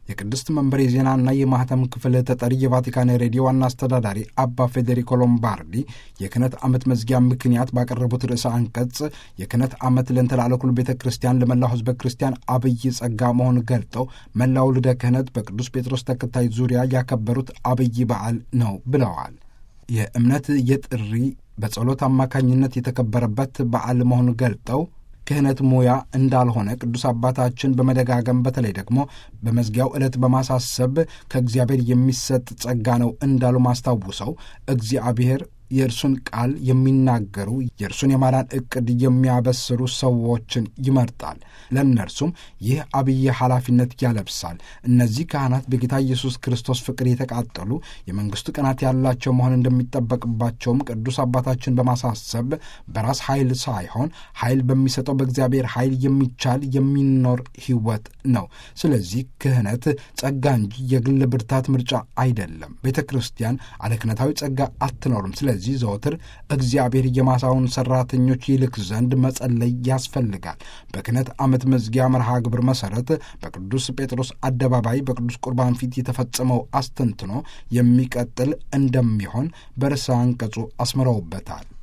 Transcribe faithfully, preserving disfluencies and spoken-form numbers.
የቅድስት መንበር የዜናና የማህተም ክፍል ተጠሪ የቫቲካን ሬዲዮ ዋና አስተዳዳሪ አባ ፌዴሪኮ ሎምባርዲ የክህነት ዓመት መዝጊያ ምክንያት ባቀረቡት ርዕሰ አንቀጽ የክህነት ዓመት ለእንተላለኩ ቤተ ክርስቲያን ለመላው ሕዝበ ክርስቲያን አብይ ጸጋ መሆን ገልጠው መላው ልደ ክህነት በቅዱስ ጴጥሮስ ተከታይ ዙሪያ ያከበሩት አብይ በዓል ነው ብለዋል። የእምነት የጥሪ በጸሎት አማካኝነት የተከበረበት በዓል መሆን ገልጠው ክህነት ሙያ እንዳልሆነ ቅዱስ አባታችን በመደጋገም በተለይ ደግሞ በመዝጊያው ዕለት በማሳሰብ ከእግዚአብሔር የሚሰጥ ጸጋ ነው እንዳሉ ማስታውሰው እግዚአብሔር የእርሱን ቃል የሚናገሩ የእርሱን የማዳን ዕቅድ የሚያበስሩ ሰዎችን ይመርጣል። ለእነርሱም ይህ አብይ ኃላፊነት ያለብሳል። እነዚህ ካህናት በጌታ ኢየሱስ ክርስቶስ ፍቅር የተቃጠሉ የመንግሥቱ ቀናት ያላቸው መሆን እንደሚጠበቅባቸውም ቅዱስ አባታችን በማሳሰብ በራስ ኃይል ሳይሆን ኃይል በሚሰጠው በእግዚአብሔር ኃይል የሚቻል የሚኖር ሕይወት ነው። ስለዚህ ክህነት ጸጋ እንጂ የግል ብርታት ምርጫ አይደለም። ቤተ ክርስቲያን አለ ክህነታዊ ጸጋ አትኖርም። ስለዚህ እዚህ ዘወትር እግዚአብሔር የማሳውን ሠራተኞች ይልክ ዘንድ መጸለይ ያስፈልጋል። በክህነት ዓመት መዝጊያ መርሃ ግብር መሠረት በቅዱስ ጴጥሮስ አደባባይ በቅዱስ ቁርባን ፊት የተፈጸመው አስተንትኖ የሚቀጥል እንደሚሆን በርዕሰ አንቀጹ አስምረውበታል።